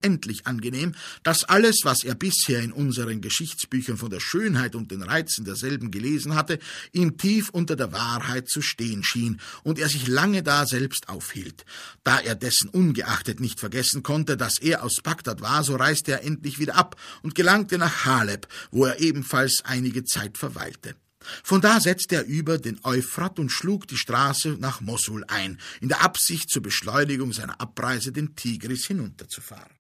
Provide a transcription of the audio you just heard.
unendlich angenehm, dass alles, was er bisher in unseren Geschichtsbüchern von der Schönheit und den Reizen derselben gelesen hatte, ihm tief unter der Wahrheit zu stehen schien und er sich lange daselbst aufhielt. Da er dessen ungeachtet nicht vergessen konnte, dass er aus Bagdad war, so reiste er endlich wieder ab und gelangte nach Haleb, wo er ebenfalls einige Zeit verweilte. Von da setzte er über den Euphrat und schlug die Straße nach Mossul ein, in der Absicht, zur Beschleunigung seiner Abreise den Tigris hinunterzufahren.